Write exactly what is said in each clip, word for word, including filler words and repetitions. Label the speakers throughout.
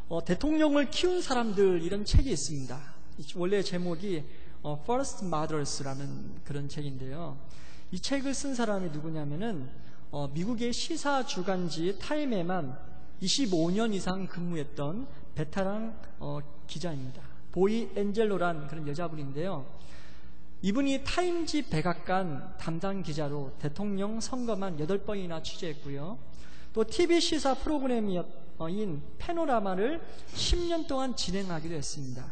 Speaker 1: 어, 대통령을 키운 사람들 이런 책이 있습니다. 원래 제목이 어, First Mothers라는 그런 책인데요. 이 책을 쓴 사람이 누구냐면은 어, 미국의 시사 주간지 타임에만 이십오 년 이상 근무했던 베테랑 어, 기자입니다. 보이 엔젤로란 그런 여자분인데요. 이분이 타임지 백악관 담당 기자로 대통령 선거만 여덟 번이나 취재했고요. 또 티비 시사 프로그램인 패노라마를 십 년 동안 진행하기도 했습니다.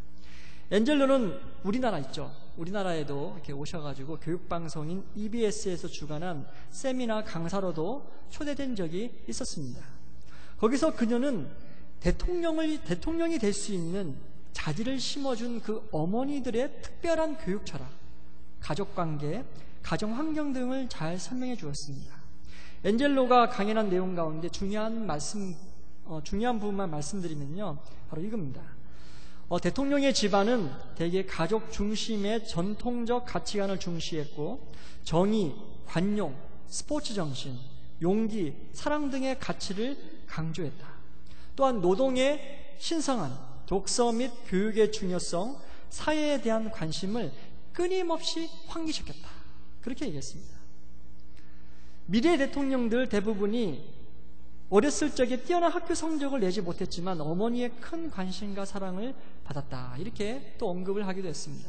Speaker 1: 엔젤로는 우리나라 있죠. 우리나라에도 이렇게 오셔가지고 교육방송인 이비에스에서 주관한 세미나 강사로도 초대된 적이 있었습니다. 거기서 그녀는 대통령을, 대통령이 될 수 있는 자질을 심어준 그 어머니들의 특별한 교육 철학, 가족관계, 가정환경 등을 잘 설명해 주었습니다. 엔젤로가 강연한 내용 가운데 중요한 말씀, 어, 중요한 부분만 말씀드리면요, 바로 이겁니다. 어, 대통령의 집안은 대개 가족 중심의 전통적 가치관을 중시했고 정의, 관용, 스포츠 정신, 용기, 사랑 등의 가치를 강조했다. 또한 노동의 신성한 독서 및 교육의 중요성, 사회에 대한 관심을 끊임없이 환기시켰다. 그렇게 얘기했습니다. 미래 대통령들 대부분이 어렸을 적에 뛰어난 학교 성적을 내지 못했지만 어머니의 큰 관심과 사랑을 받았다. 이렇게 또 언급을 하기도 했습니다.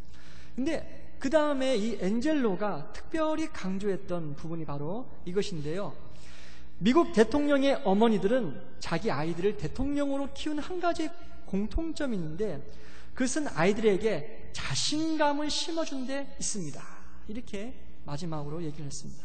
Speaker 1: 근데 그 다음에 이 엔젤로가 특별히 강조했던 부분이 바로 이것인데요. 미국 대통령의 어머니들은 자기 아이들을 대통령으로 키운 한 가지 공통점이 있는데 그것은 아이들에게 자신감을 심어준 데 있습니다. 이렇게 마지막으로 얘기를 했습니다.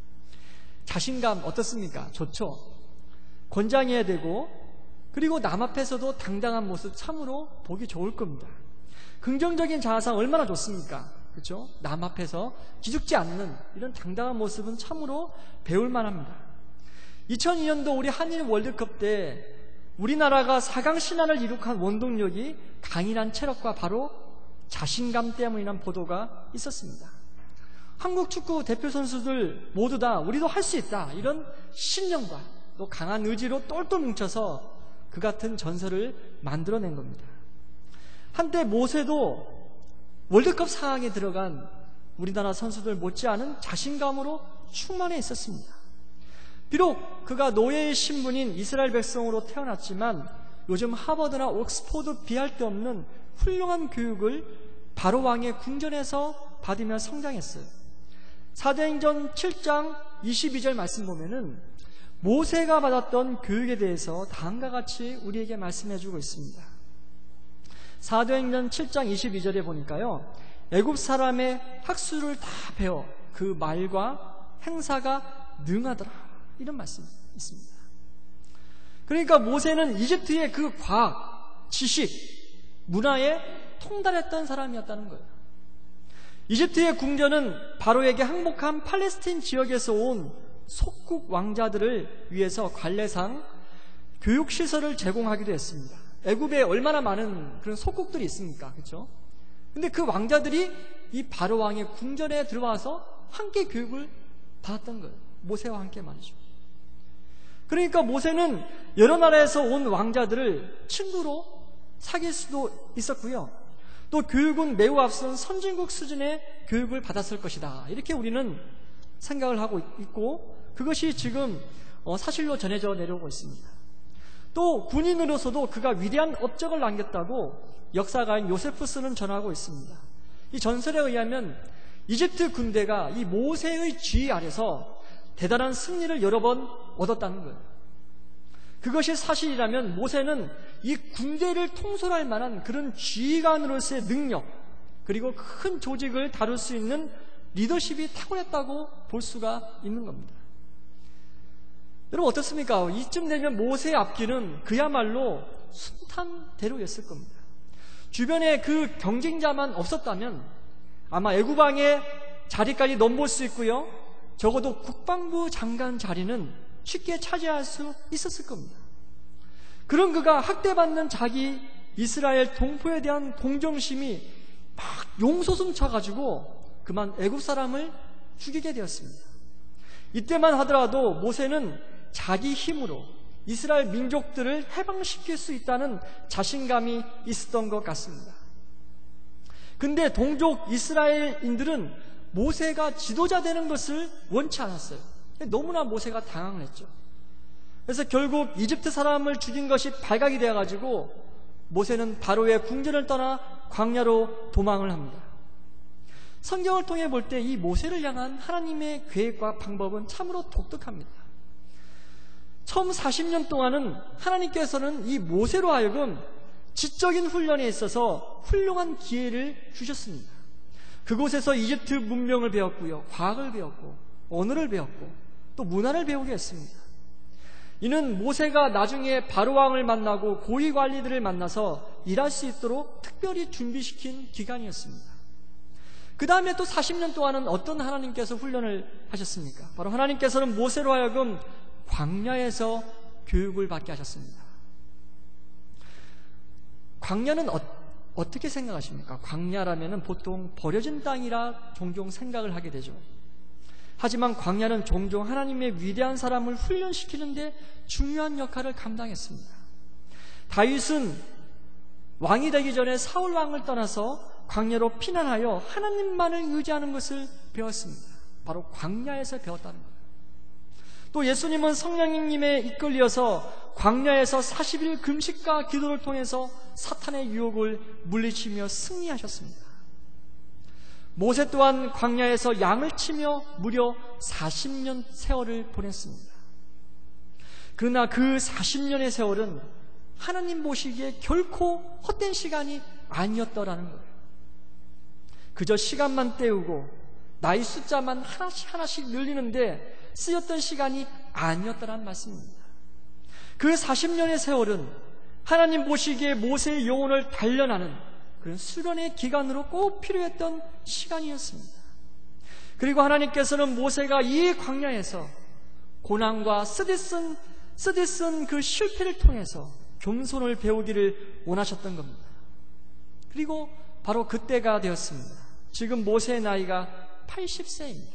Speaker 1: 자신감 어떻습니까? 좋죠. 권장해야 되고 그리고 남 앞에서도 당당한 모습 참으로 보기 좋을 겁니다. 긍정적인 자아상 얼마나 좋습니까? 그렇죠? 남 앞에서 기죽지 않는 이런 당당한 모습은 참으로 배울 만합니다. 이천이 년도 우리 한일 월드컵 때 우리나라가 사 강 신화를 이룩한 원동력이 강인한 체력과 바로 자신감 때문이라는 보도가 있었습니다. 한국 축구 대표 선수들 모두 다 우리도 할 수 있다 이런 신념과 또 강한 의지로 똘똘 뭉쳐서 그 같은 전설을 만들어낸 겁니다. 한때 모세도 월드컵 사 강에 들어간 우리나라 선수들 못지않은 자신감으로 충만해 있었습니다. 비록 그가 노예의 신분인 이스라엘 백성으로 태어났지만 요즘 하버드나 옥스포드 비할 데 없는 훌륭한 교육을 바로 왕의 궁전에서 받으며 성장했어요. 사도행전 칠 장 이십이 절 말씀 보면은 모세가 받았던 교육에 대해서 다음과 같이 우리에게 말씀해주고 있습니다. 사도행전 칠 장 이십이 절에 보니까요, 애굽 사람의 학수를 다 배워 그 말과 행사가 능하더라 이런 말씀이 있습니다. 그러니까 모세는 이집트의 그 과학, 지식, 문화에 통달했던 사람이었다는 거예요. 이집트의 궁전은 바로에게 항복한 팔레스틴 지역에서 온 속국 왕자들을 위해서 관례상 교육시설을 제공하기도 했습니다. 애굽에 얼마나 많은 그런 속국들이 있습니까? 그렇죠? 근데 그 왕자들이 이 바로 왕의 궁전에 들어와서 함께 교육을 받았던 거예요. 모세와 함께 말이죠. 그러니까 모세는 여러 나라에서 온 왕자들을 친구로 사귈 수도 있었고요. 또 교육은 매우 앞선 선진국 수준의 교육을 받았을 것이다. 이렇게 우리는 생각을 하고 있고 그것이 지금 사실로 전해져 내려오고 있습니다. 또 군인으로서도 그가 위대한 업적을 남겼다고 역사가인 요세푸스는 전하고 있습니다. 이 전설에 의하면 이집트 군대가 이 모세의 지휘 아래서 대단한 승리를 여러 번 얻었다는 거예요. 그것이 사실이라면 모세는 이 군대를 통솔할 만한 그런 지휘관으로서의 능력 그리고 큰 조직을 다룰 수 있는 리더십이 탁월했다고 볼 수가 있는 겁니다. 여러분 어떻습니까? 이쯤 되면 모세의 앞길은 그야말로 순탄대로였을 겁니다. 주변에 그 경쟁자만 없었다면 아마 애국왕의 자리까지 넘볼 수 있고요, 적어도 국방부 장관 자리는 쉽게 차지할 수 있었을 겁니다. 그런 그가 학대받는 자기 이스라엘 동포에 대한 동정심이 막 용솟음 쳐가지고 그만 애굽 사람을 죽이게 되었습니다. 이때만 하더라도 모세는 자기 힘으로 이스라엘 민족들을 해방시킬 수 있다는 자신감이 있었던 것 같습니다. 근데 동족 이스라엘인들은 모세가 지도자 되는 것을 원치 않았어요. 너무나 모세가 당황을 했죠. 그래서 결국 이집트 사람을 죽인 것이 발각이 되어가지고 모세는 바로의 궁전을 떠나 광야로 도망을 합니다. 성경을 통해 볼 때 이 모세를 향한 하나님의 계획과 방법은 참으로 독특합니다. 처음 사십 년 동안은 하나님께서는 이 모세로 하여금 지적인 훈련에 있어서 훌륭한 기회를 주셨습니다. 그곳에서 이집트 문명을 배웠고요, 과학을 배웠고, 언어를 배웠고, 또 문화를 배우게 했습니다. 이는 모세가 나중에 바로왕을 만나고 고위 관리들을 만나서 일할 수 있도록 특별히 준비시킨 기간이었습니다. 그 다음에 또 사십 년 동안은 어떤 하나님께서 훈련을 하셨습니까? 바로 하나님께서는 모세로 하여금 광야에서 교육을 받게 하셨습니다. 광야는 어, 어떻게 생각하십니까? 광야라면 보통 버려진 땅이라 종종 생각을 하게 되죠. 하지만 광야는 종종 하나님의 위대한 사람을 훈련시키는데 중요한 역할을 감당했습니다. 다윗은 왕이 되기 전에 사울 왕을 떠나서 광야로 피난하여 하나님만을 의지하는 것을 배웠습니다. 바로 광야에서 배웠다는 거예요. 또 예수님은 성령님에 이끌려서 광야에서 사십 일 금식과 기도를 통해서 사탄의 유혹을 물리치며 승리하셨습니다. 모세 또한 광야에서 양을 치며 무려 사십 년 세월을 보냈습니다. 그러나 그 사십 년의 세월은 하나님 보시기에 결코 헛된 시간이 아니었더라는 거예요. 그저 시간만 때우고 나이 숫자만 하나씩 하나씩 늘리는데 쓰였던 시간이 아니었다는 말씀입니다. 그 사십 년의 세월은 하나님 보시기에 모세의 영혼을 단련하는 그런 수련의 기간으로 꼭 필요했던 시간이었습니다. 그리고 하나님께서는 모세가 이 광야에서 고난과 쓰디쓴, 쓰디쓴 그 실패를 통해서 겸손을 배우기를 원하셨던 겁니다. 그리고 바로 그때가 되었습니다. 지금 모세의 나이가 팔십 세입니다.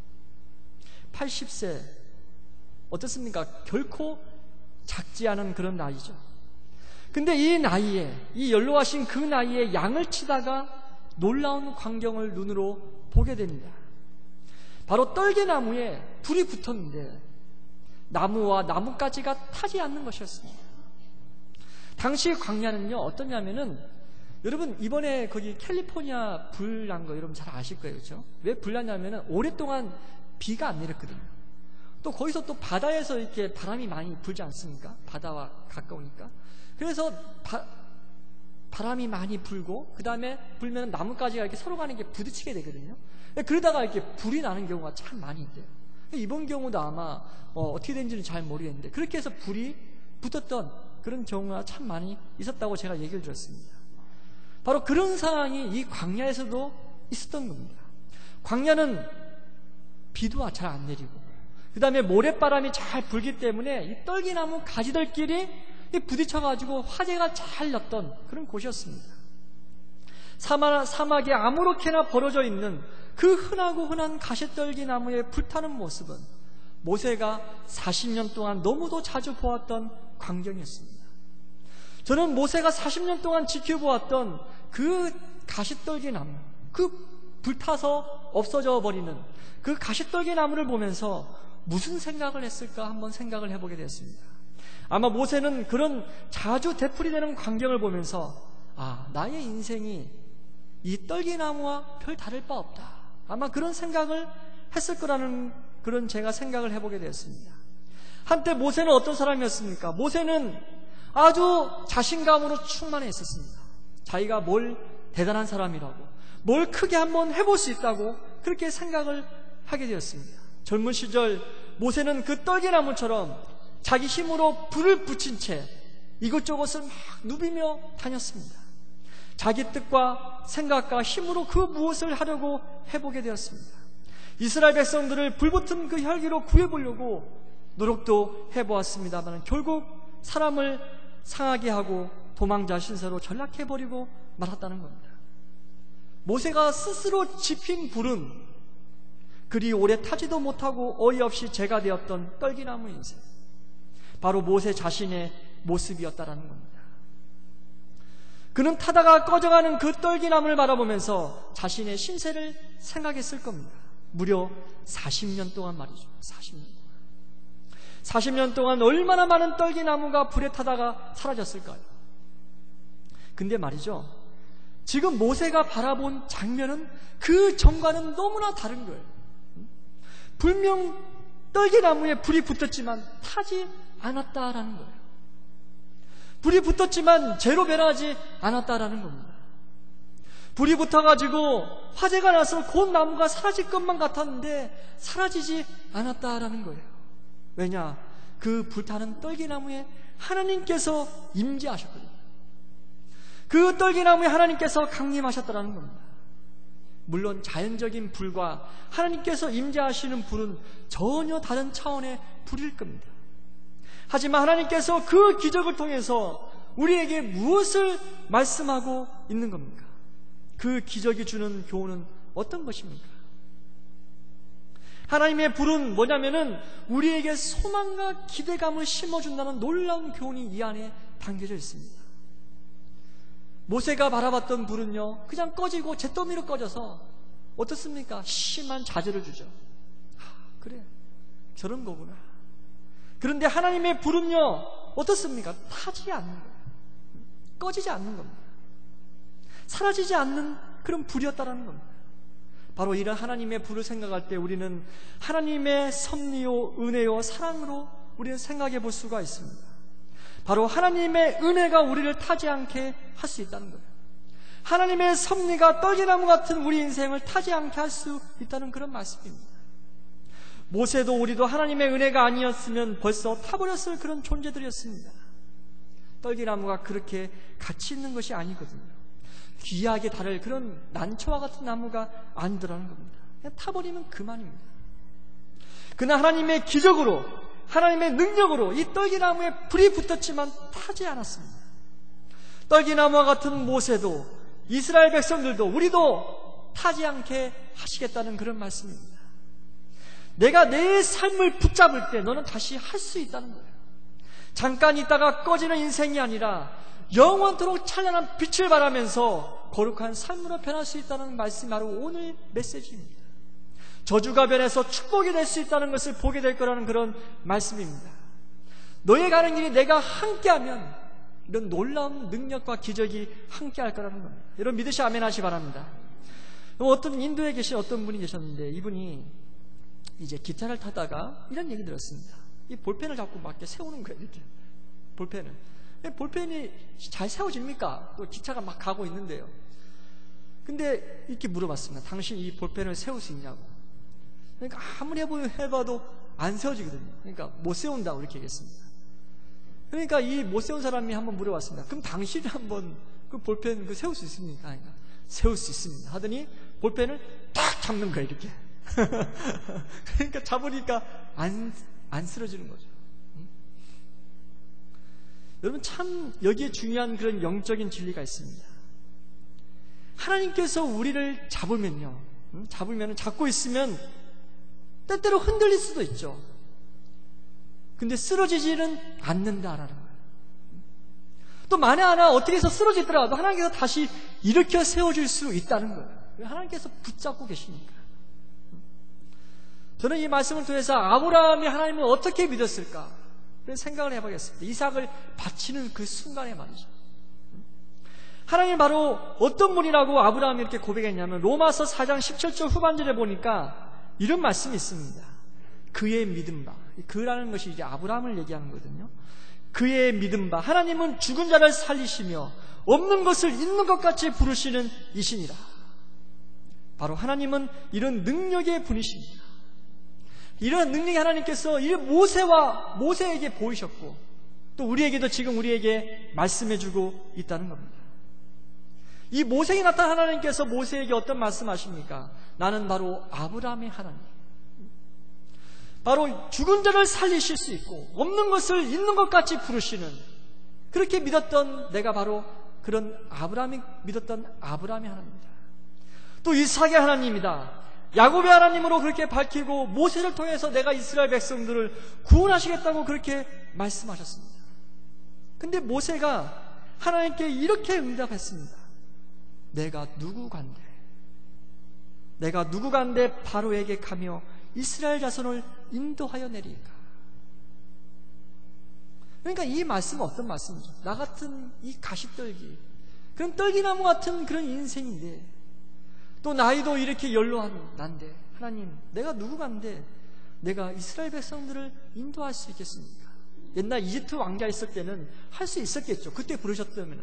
Speaker 1: 팔십 세 어떻습니까? 결코 작지 않은 그런 나이죠. 근데 이 나이에, 이 연로하신 그 나이에 양을 치다가 놀라운 광경을 눈으로 보게 됩니다. 바로 떨개나무에 불이 붙었는데 나무와 나뭇가지가 타지 않는 것이었습니다. 당시 광야는요 어떠냐면은, 여러분 이번에 거기 캘리포니아 불 난 거 여러분 잘 아실 거예요, 그렇죠? 왜 불 났냐면은 오랫동안 비가 안 내렸거든요. 또 거기서 또 바다에서 이렇게 바람이 많이 불지 않습니까? 바다와 가까우니까. 그래서 바, 바람이 많이 불고 그 다음에 불면 나뭇가지가 이렇게 서로 간에 이렇게 부딪히게 되거든요. 그러다가 이렇게 불이 나는 경우가 참 많이 있대요. 이번 경우도 아마 어, 어떻게 된지는 잘 모르겠는데 그렇게 해서 불이 붙었던 그런 경우가 참 많이 있었다고 제가 얘기를 들었습니다. 바로 그런 상황이 이 광야에서도 있었던 겁니다. 광야는 비도 잘 안 내리고 그 다음에 모래바람이 잘 불기 때문에 이 떨기나무 가지들끼리 부딪혀가지고 화재가 잘 났던 그런 곳이었습니다. 사막, 사막에 아무렇게나 벌어져 있는 그 흔하고 흔한 가시떨기나무에 불타는 모습은 모세가 사십 년 동안 너무도 자주 보았던 광경이었습니다. 저는 모세가 사십 년 동안 지켜보았던 그 가시떨기나무, 그 불타서 없어져 버리는 그 가시떨기나무를 보면서 무슨 생각을 했을까 한번 생각을 해보게 됐습니다. 아마 모세는 그런 자주 되풀이되는 광경을 보면서 아, 나의 인생이 이 떨기나무와 별 다를 바 없다, 아마 그런 생각을 했을 거라는 그런 제가 생각을 해보게 되었습니다. 한때 모세는 어떤 사람이었습니까? 모세는 아주 자신감으로 충만해 있었습니다. 자기가 뭘 대단한 사람이라고, 뭘 크게 한번 해볼 수 있다고 그렇게 생각을 하게 되었습니다. 젊은 시절 모세는 그 떨기나무처럼 자기 힘으로 불을 붙인 채 이것저것을 막 누비며 다녔습니다. 자기 뜻과 생각과 힘으로 그 무엇을 하려고 해보게 되었습니다. 이스라엘 백성들을 불붙은 그 혈기로 구해보려고 노력도 해보았습니다만 결국 사람을 상하게 하고 도망자 신세로 전락해버리고 말았다는 겁니다. 모세가 스스로 지핀 불은 그리 오래 타지도 못하고 어이없이 재가 되었던 떨기나무 인생, 바로 모세 자신의 모습이었다라는 겁니다. 그는 타다가 꺼져가는 그 떨기나무를 바라보면서 자신의 신세를 생각했을 겁니다. 무려 사십 년 동안 말이죠. 사십 년 동안. 사십 년 동안 얼마나 많은 떨기나무가 불에 타다가 사라졌을까요? 근데 말이죠, 지금 모세가 바라본 장면은 그 전과는 너무나 다른 거예요. 분명 떨기나무에 불이 붙었지만 타지 않았다라는 거예요. 불이 붙었지만 재로 변하지 않았다라는 겁니다. 불이 붙어가지고 화재가 나서 곧 나무가 사라질 것만 같았는데 사라지지 않았다라는 거예요. 왜냐? 그 불타는 떨기나무에 하나님께서 임재하셨거든요. 그 떨기나무에 하나님께서 강림하셨다라는 겁니다. 물론 자연적인 불과 하나님께서 임재하시는 불은 전혀 다른 차원의 불일 겁니다. 하지만 하나님께서 그 기적을 통해서 우리에게 무엇을 말씀하고 있는 겁니까? 그 기적이 주는 교훈은 어떤 것입니까? 하나님의 불은 뭐냐면은 우리에게 소망과 기대감을 심어준다는 놀라운 교훈이 이 안에 담겨져 있습니다. 모세가 바라봤던 불은요, 그냥 꺼지고 잿더미로 꺼져서 어떻습니까? 심한 좌절을 주죠. 아, 그래, 저런 거구나. 그런데 하나님의 불은요, 어떻습니까? 타지 않는 거예요. 꺼지지 않는 겁니다. 사라지지 않는 그런 불이었다라는 겁니다. 바로 이런 하나님의 불을 생각할 때 우리는 하나님의 섭리요, 은혜요, 사랑으로 우리는 생각해 볼 수가 있습니다. 바로 하나님의 은혜가 우리를 타지 않게 할 수 있다는 거예요. 하나님의 섭리가 떨기나무 같은 우리 인생을 타지 않게 할 수 있다는 그런 말씀입니다. 모세도 우리도 하나님의 은혜가 아니었으면 벌써 타버렸을 그런 존재들이었습니다. 떨기나무가 그렇게 가치 있는 것이 아니거든요. 귀하게 다를 그런 난초와 같은 나무가 아니더라는 겁니다. 그냥 타버리면 그만입니다. 그러나 하나님의 기적으로, 하나님의 능력으로 이 떨기나무에 불이 붙었지만 타지 않았습니다. 떨기나무와 같은 모세도, 이스라엘 백성들도, 우리도 타지 않게 하시겠다는 그런 말씀입니다. 내가 내 삶을 붙잡을 때 너는 다시 할 수 있다는 거예요. 잠깐 있다가 꺼지는 인생이 아니라 영원토록 찬란한 빛을 발하면서 거룩한 삶으로 변할 수 있다는 말씀이 바로 오늘 메시지입니다. 저주가 변해서 축복이 될 수 있다는 것을 보게 될 거라는 그런 말씀입니다. 너의 가는 길이 내가 함께하면 이런 놀라운 능력과 기적이 함께할 거라는 겁니다. 여러분 믿으시 아멘 하시 바랍니다. 어떤 인도에 계신 어떤 분이 계셨는데 이분이 이제 기차를 타다가 이런 얘기 들었습니다. 이 볼펜을 잡고 막 이렇게 세우는 거예요. 이렇게 볼펜을. 볼펜이 잘 세워집니까? 또 기차가 막 가고 있는데요. 근데 이렇게 물어봤습니다. 당신 이 볼펜을 세울 수 있냐고. 그러니까 아무리 해봐도 안 세워지거든요. 그러니까 못 세운다고 이렇게 얘기했습니다. 그러니까 이 못 세운 사람이 한번 물어봤습니다. 그럼 당신이 한번 그 볼펜 그 세울 수 있습니까? 그러니까 세울 수 있습니다. 하더니 볼펜을 딱 잡는 거예요. 이렇게. 그러니까 잡으니까 안, 안 쓰러지는 거죠. 응? 여러분 참 여기에 중요한 그런 영적인 진리가 있습니다. 하나님께서 우리를 잡으면요, 응? 잡으면 잡고 있으면 때때로 흔들릴 수도 있죠. 근데 쓰러지지는 않는다라는 거예요. 또 만에 하나 어떻게 해서 쓰러지더라도 하나님께서 다시 일으켜 세워줄 수 있다는 거예요. 하나님께서 붙잡고 계시니까. 저는 이 말씀을 통해서 아브라함이 하나님을 어떻게 믿었을까 그런 생각을 해보겠습니다. 이삭을 바치는 그 순간에 말이죠. 하나님 바로 어떤 분이라고 아브라함이 이렇게 고백했냐면 로마서 사 장 십칠 절 후반절에 보니까 이런 말씀이 있습니다. 그의 믿음 바, 그라는 것이 이제 아브라함을 얘기하는 거거든요. 그의 믿음 바 하나님은 죽은 자를 살리시며 없는 것을 있는 것 같이 부르시는 이시니라. 바로 하나님은 이런 능력의 분이십니다. 이런 능력이 하나님께서 이 모세와 모세에게 보이셨고 또 우리에게도 지금 우리에게 말씀해주고 있다는 겁니다. 이 모세에 나타난 하나님께서 모세에게 어떤 말씀하십니까? 나는 바로 아브라함의 하나님, 바로 죽은 자를 살리실 수 있고 없는 것을 있는 것 같이 부르시는, 그렇게 믿었던 내가 바로 그런 아브라함이 믿었던 아브라함의 하나님입니다. 또 이삭의 하나님이다. 야곱의 하나님으로 그렇게 밝히고 모세를 통해서 내가 이스라엘 백성들을 구원하시겠다고 그렇게 말씀하셨습니다. 근데 모세가 하나님께 이렇게 응답했습니다. 내가 누구간데 내가 누구간데 바로에게 가며 이스라엘 자손을 인도하여 내리까. 그러니까 이 말씀은 어떤 말씀이죠? 나 같은 이 가시떨기, 그런 떨기나무 같은 그런 인생인데, 또 나이도 이렇게 연로한 난데, 하나님 내가 누구간데 내가 이스라엘 백성들을 인도할 수 있겠습니까? 옛날 이집트 왕자 있을 때는 할 수 있었겠죠. 그때 부르셨다면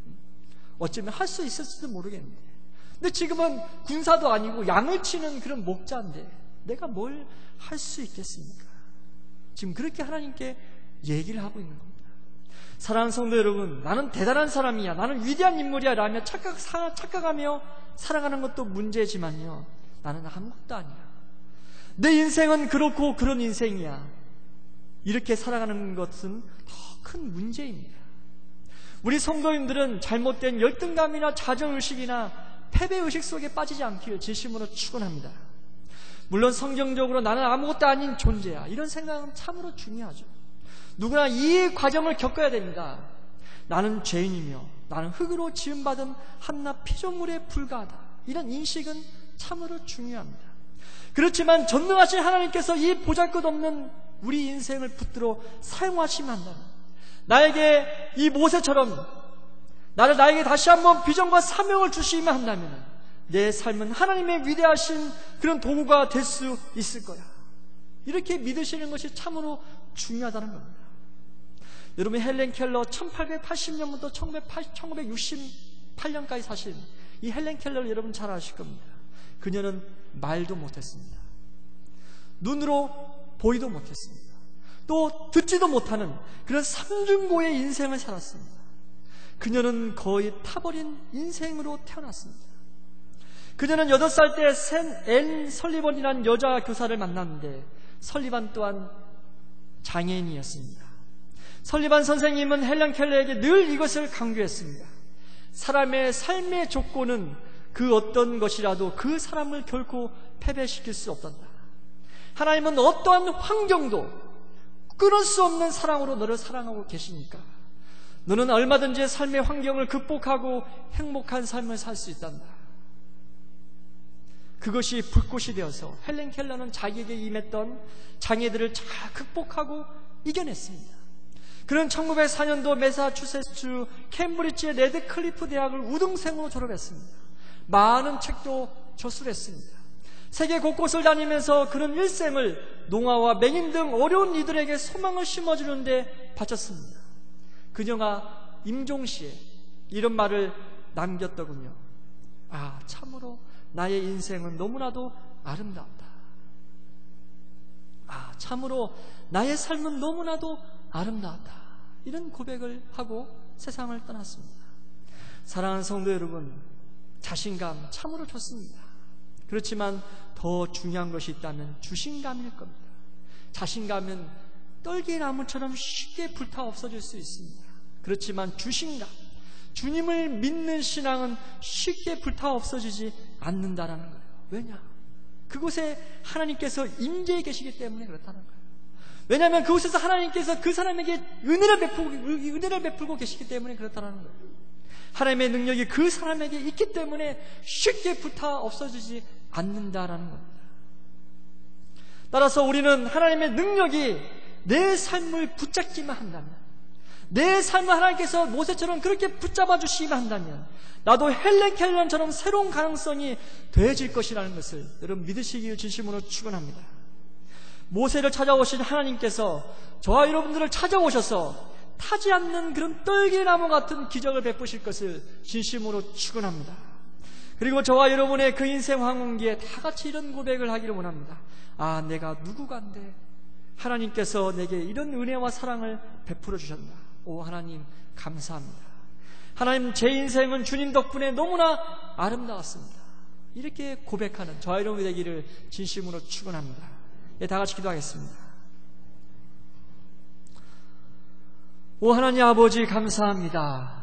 Speaker 1: 어쩌면 할 수 있었을지도 모르겠는데, 근데 지금은 군사도 아니고 양을 치는 그런 목자인데 내가 뭘 할 수 있겠습니까? 지금 그렇게 하나님께 얘기를 하고 있는 겁니다. 사랑하는 성도 여러분, 나는 대단한 사람이야, 나는 위대한 인물이야 라며 착각, 착각하며 살아가는 것도 문제지만요, 나는 아무것도 아니야, 내 인생은 그렇고 그런 인생이야, 이렇게 살아가는 것은 더 큰 문제입니다. 우리 성도님들은 잘못된 열등감이나 자정의식이나 패배의식 속에 빠지지 않기를 진심으로 축원합니다. 물론 성경적으로 나는 아무것도 아닌 존재야, 이런 생각은 참으로 중요하죠. 누구나 이 과정을 겪어야 됩니다. 나는 죄인이며 나는 흙으로 지음받은 한낱 피조물에 불과하다, 이런 인식은 참으로 중요합니다. 그렇지만 전능하신 하나님께서 이 보잘것없는 우리 인생을 붙들어 사용하시면 한다면, 나에게 이 모세처럼 나를 나에게 다시 한번 비전과 사명을 주시면 한다면 내 삶은 하나님의 위대하신 그런 도구가 될 수 있을 거야, 이렇게 믿으시는 것이 참으로 중요하다는 겁니다. 여러분, 헬렌 켈러 천팔백팔십 년부터 천구백육십팔 년까지 사신 이 헬렌 켈러를 여러분 잘 아실 겁니다. 그녀는 말도 못했습니다. 눈으로 보이도 못했습니다. 또 듣지도 못하는 그런 삼중고의 인생을 살았습니다. 그녀는 거의 타버린 인생으로 태어났습니다. 그녀는 여덟 살 때 앤 설리번이라는 여자 교사를 만났는데, 설리번 또한 장애인이었습니다. 설리번 선생님은 헬렌 켈러에게 늘 이것을 강조했습니다. 사람의 삶의 조건은 그 어떤 것이라도 그 사람을 결코 패배시킬 수 없단다. 하나님은 어떠한 환경도 끊을 수 없는 사랑으로 너를 사랑하고 계시니까 너는 얼마든지 삶의 환경을 극복하고 행복한 삶을 살 수 있단다. 그것이 불꽃이 되어서 헬렌 켈러는 자기에게 임했던 장애들을 잘 극복하고 이겨냈습니다. 그는 천구백사 년도 매사추세츠 캠브리지의 레드클리프 대학을 우등생으로 졸업했습니다. 많은 책도 저술했습니다. 세계 곳곳을 다니면서 그는 일생을 농아와 맹인 등 어려운 이들에게 소망을 심어주는 데 바쳤습니다. 그녀가 임종시에 이런 말을 남겼더군요. 아, 참으로 나의 인생은 너무나도 아름답다. 아, 참으로 나의 삶은 너무나도 아름답다. 이런 고백을 하고 세상을 떠났습니다. 사랑하는 성도 여러분, 자신감 참으로 좋습니다. 그렇지만 더 중요한 것이 있다면 주신감일 겁니다. 자신감은 떨기나무처럼 쉽게 불타 없어질 수 있습니다. 그렇지만 주신감, 주님을 믿는 신앙은 쉽게 불타 없어지지 않는다라는 거예요. 왜냐? 그곳에 하나님께서 임재해 계시기 때문에 그렇다는 거예요. 왜냐하면 그곳에서 하나님께서 그 사람에게 은혜를 베풀고, 은혜를 베풀고 계시기 때문에 그렇다는 거예요. 하나님의 능력이 그 사람에게 있기 때문에 쉽게 불타 없어지지 않는다라는 겁니다. 따라서 우리는 하나님의 능력이 내 삶을 붙잡기만 한다면, 내 삶을 하나님께서 모세처럼 그렇게 붙잡아 주시기만 한다면 나도 헬렌 켈러처럼 새로운 가능성이 되어질 것이라는 것을 여러분 믿으시길 진심으로 축원합니다. 모세를 찾아오신 하나님께서 저와 여러분들을 찾아오셔서 타지 않는 그런 떨기나무 같은 기적을 베푸실 것을 진심으로 축원합니다. 그리고 저와 여러분의 그 인생 황혼기에 다 같이 이런 고백을 하기를 원합니다. 아, 내가 누구간데 하나님께서 내게 이런 은혜와 사랑을 베풀어 주셨나. 오 하나님 감사합니다. 하나님, 제 인생은 주님 덕분에 너무나 아름다웠습니다. 이렇게 고백하는 저와 여러분이 되기를 진심으로 축원합니다. 예, 다 같이 기도하겠습니다. 오 하나님 아버지 감사합니다.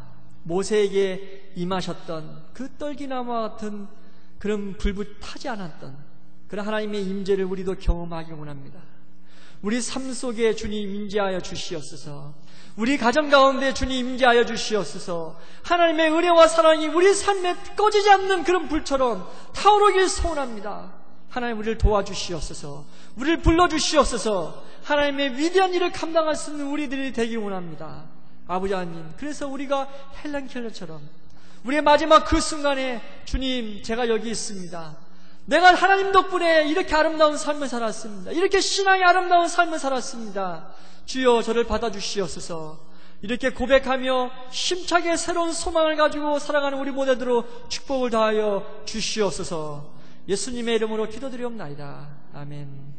Speaker 1: 모세에게 임하셨던 그 떨기나무와 같은 그런 불붙 타지 않았던 그런 하나님의 임재를 우리도 경험하기 원합니다. 우리 삶 속에 주님 임재하여 주시옵소서. 우리 가정 가운데 주님 임재하여 주시옵소서. 하나님의 은혜와 사랑이 우리 삶에 꺼지지 않는 그런 불처럼 타오르길 소원합니다. 하나님 우리를 도와주시옵소서. 우리를 불러주시옵소서. 하나님의 위대한 일을 감당할 수 있는 우리들이 되길 원합니다. 아버지 하나님, 그래서 우리가 헬렌 켈러처럼 우리의 마지막 그 순간에 주님, 제가 여기 있습니다. 내가 하나님 덕분에 이렇게 아름다운 삶을 살았습니다. 이렇게 신앙의 아름다운 삶을 살았습니다. 주여 저를 받아주시옵소서. 이렇게 고백하며 힘차게 새로운 소망을 가지고 살아가는 우리 모두로 축복을 다하여 주시옵소서. 예수님의 이름으로 기도드리옵나이다. 아멘.